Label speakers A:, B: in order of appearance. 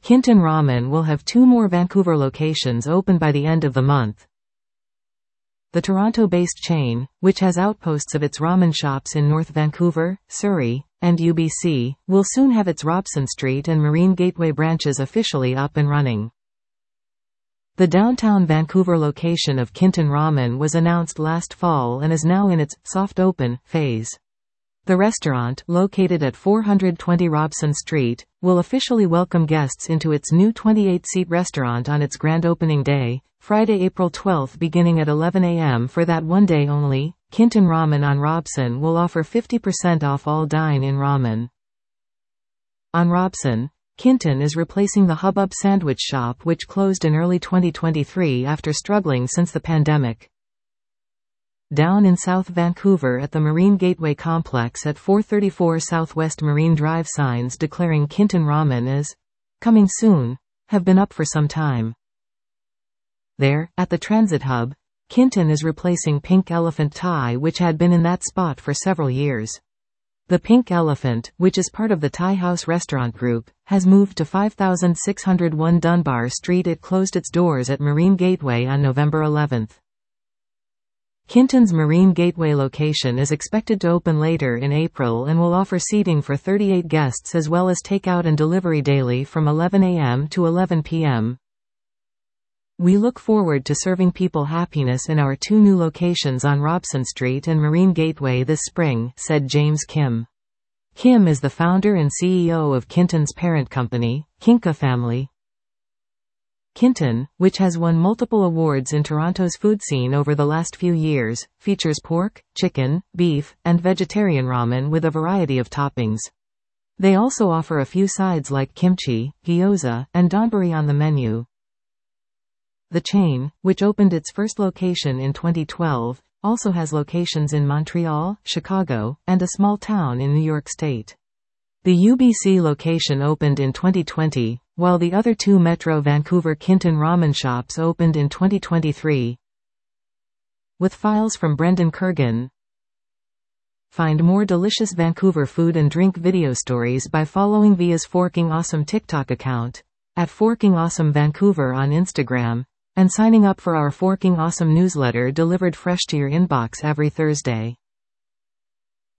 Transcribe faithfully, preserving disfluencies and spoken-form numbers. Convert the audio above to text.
A: Kinton Ramen will have two more Vancouver locations open by the end of the month. The Toronto-based chain, which has outposts of its ramen shops in North Vancouver, Surrey, and U B C, will soon have its Robson Street and Marine Gateway branches officially up and running. The downtown Vancouver location of Kinton Ramen was announced last fall and is now in its soft open phase. The restaurant, located at four hundred twenty Robson Street, will officially welcome guests into its new twenty-eight seat restaurant on its grand opening day, Friday, April twelfth, beginning at eleven a m For that one day only, Kinton Ramen on Robson will offer fifty percent off all dine-in ramen. On Robson, Kinton is replacing the Hubbub sandwich shop, which closed in early twenty twenty-three after struggling since the pandemic. Down in South Vancouver at the Marine Gateway complex at four thirty-four Southwest Marine Drive, signs declaring Kinton Ramen as coming soon have been up for some time. There, at the transit hub, Kinton is replacing Pink Elephant Thai, which had been in that spot for several years. The Pink Elephant, which is part of the Thai House Restaurant Group, has moved to five thousand six hundred one Dunbar Street. It closed its doors at Marine Gateway on November eleventh. Kinton's Marine Gateway location is expected to open later in April and will offer seating for thirty-eight guests as well as takeout and delivery daily from eleven a m to eleven p m We look forward to serving people happiness in our two new locations on Robson Street and Marine Gateway this spring, said James Kim. Kim is the founder and C E O of Kinton's parent company, Kinka Family. Kinton, which has won multiple awards in Toronto's food scene over the last few years, features pork, chicken, beef, and vegetarian ramen with a variety of toppings. They also offer a few sides like kimchi, gyoza, and donburi on the menu. The chain, which opened its first location in twenty twelve, also has locations in Montreal, Chicago, and a small town in New York State. The U B C location opened in twenty twenty, while the other two Metro Vancouver Kinton Ramen shops opened in twenty twenty-three. With files from Brendan Kurgan. Find more delicious Vancouver food and drink video stories by following Via's Forking Awesome TikTok account, at Forking Awesome Vancouver on Instagram, and signing up for our Forking Awesome newsletter delivered fresh to your inbox every Thursday.